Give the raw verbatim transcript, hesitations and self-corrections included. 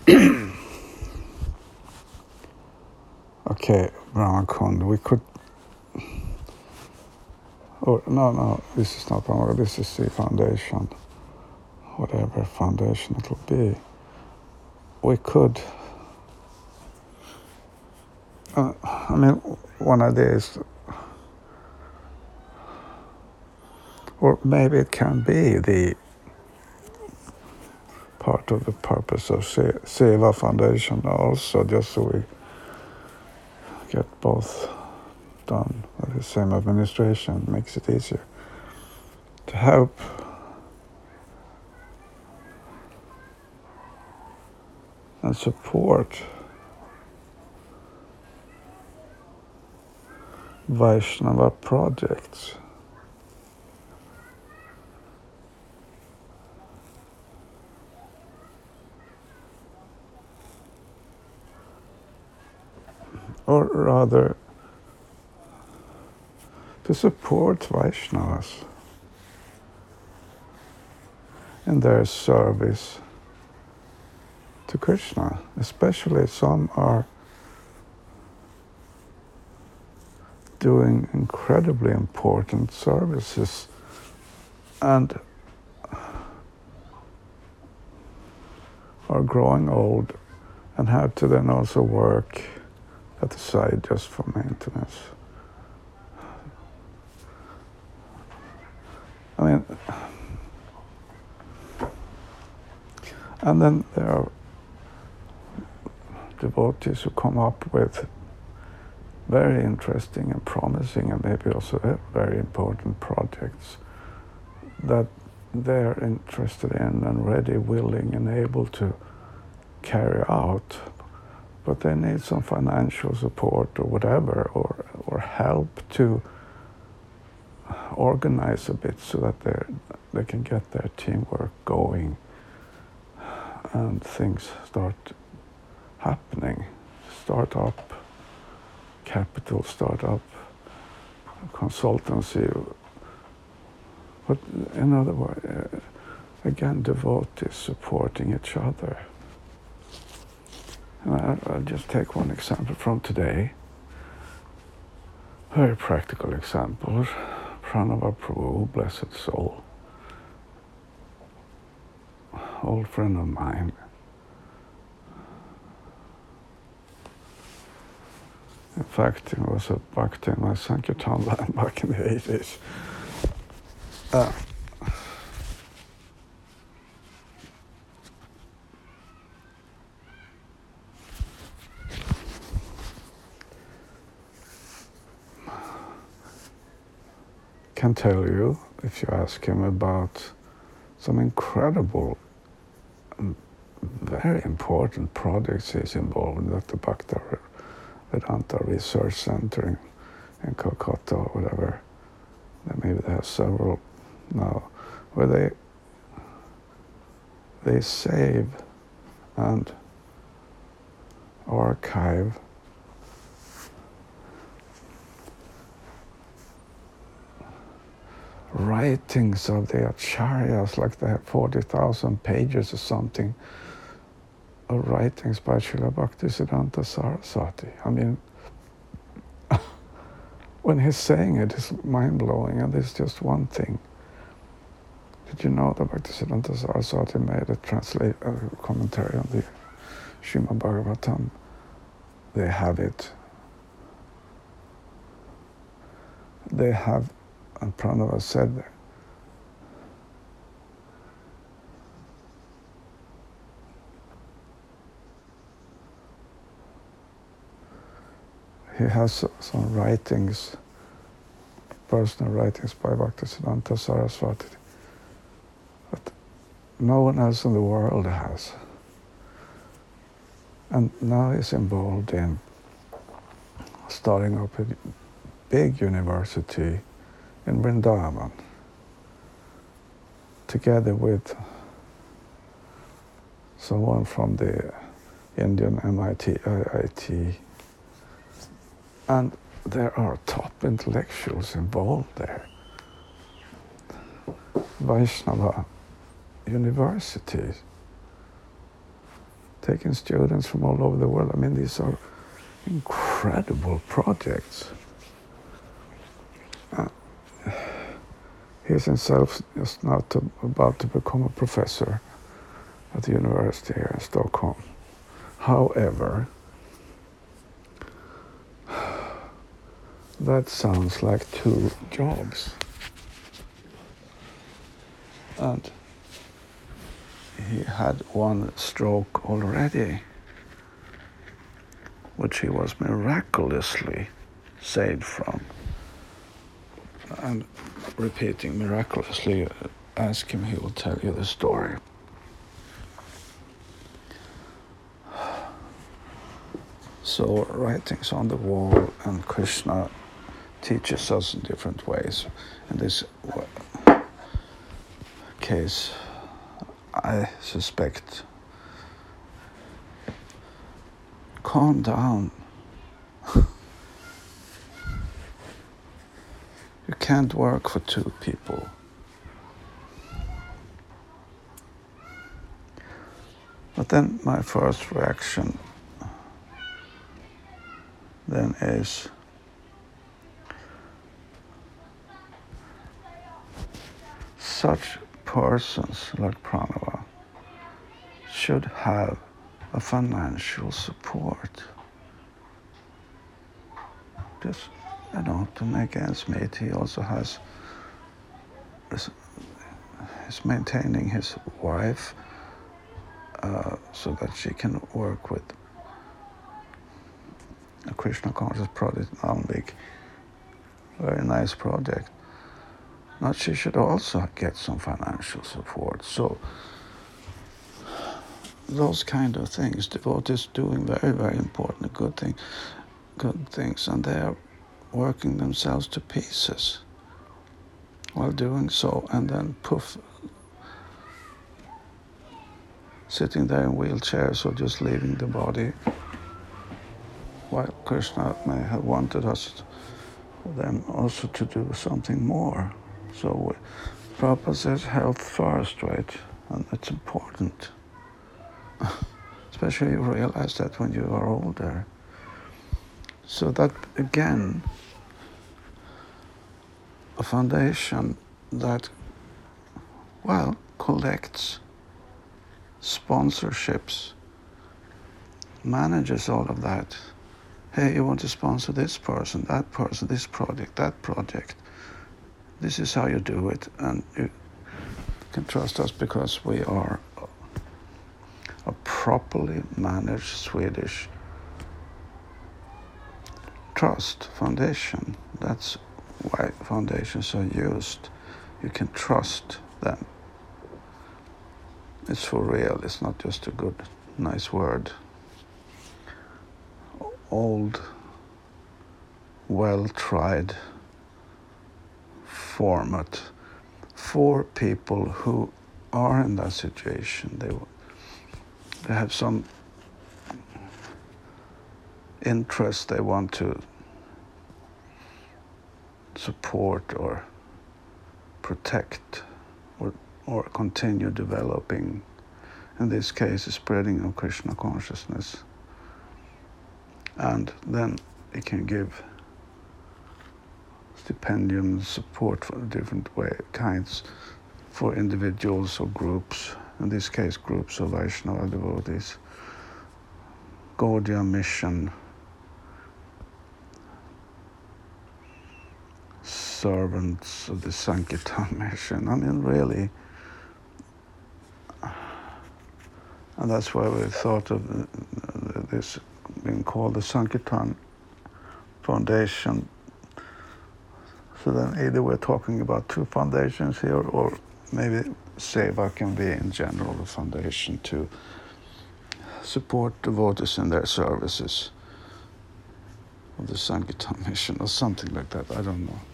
Okay, Brahmakund, we could. Oh, no, no, this is not Brahmakund, this is the foundation. Whatever foundation it will be. We could. Uh, I mean, one idea is. Or maybe it can be the part of the purpose of Seva Foundation also, just so we get both done with the same administration, makes it easier to help and support Vaishnava projects. Or rather, to support Vaishnavas in their service to Krishna. Especially some are doing incredibly important services and are growing old and have to then also work at the side just for maintenance. I mean, and then there are devotees who come up with very interesting and promising and maybe also very important projects that they're interested in and ready, willing and able to carry out, but they need some financial support or whatever, or, or help to organize a bit so that they they can get their teamwork going and things start happening. Startup, capital, startup, consultancy. But in other words, uh, again, devotees supporting each other. And I, I'll just take one example from today. Very practical example. Pranava Prabhu, blessed soul, old friend of mine. In fact, he was a bhakti in my Sankirtan line back in the eighties. Uh, can tell you, if you ask him, about some incredible and very important projects he's involved in at the Bhakti Vedanta Research Center in, in Kolkata or whatever. Maybe they have several now, where they they save and archive writings of the acharyas, like they have forty thousand pages or something of writings by Srila Bhaktisiddhanta Saraswati. I mean, when he's saying it, it's mind-blowing, and there's just one thing. Did you know that Bhaktisiddhanta Saraswati made a translate a commentary on the Srimad Bhagavatam? They have it. They have, and Pranava said, he has some writings, personal writings by Bhaktisiddhanta Saraswati, but no one else in the world has. And now he's involved in starting up a big university in Vrindavan, together with someone from the Indian M I T, I I T, and there are top intellectuals involved there. Vaishnava universities. taking students from all over the world. I mean, these are incredible projects. Uh, he's himself just now to, about to become a professor at the university here in Stockholm. However, that sounds like two jobs. And he had one stroke already, which he was miraculously saved from. And repeating miraculously, ask him, he will tell you the story. So writings on the wall, and Krishna teaches us in different ways. In this case, I suspect, calm down. You can't work for two people. But then my first reaction then is such persons like Pranava should have a financial support. Just, you know, to make ends meet. He also has, is, is maintaining his wife uh, so that she can work with a Krishna conscious project in Almvik. Very nice project. Now she should also get some financial support. So those kind of things, devotees doing very, very important, good thing, good things, and they are working themselves to pieces while doing so, and then poof, sitting there in wheelchairs or just leaving the body. While Krishna may have wanted us, them also to do something more. So Prabhupada says health first, right? And it's important. Especially you realize that when you are older. So that, again, a foundation that, well, collects sponsorships, manages all of that. Hey, you want to sponsor this person, that person, this project, that project. This is how you do it, and you can trust us because we are a properly managed Swedish trust foundation. That's why foundations are used. You can trust them. It's for real, it's not just a good, nice word. Old, well-tried format for people who are in that situation. They, they have some interest they want to support or protect or, or continue developing. In this case, the spreading of Krishna consciousness. And then it can give stipendium support for different way, kinds for individuals or groups. In this case, groups of Vaishnava devotees. Gaudiya Mission, servants of the Sankirtan mission. I mean, really. And that's why we thought of this being called the Sankirtan Foundation. So then either we're talking about two foundations here, or maybe Seva can be in general a foundation to support devotees in their services of the Sankirtan mission or something like that. I don't know.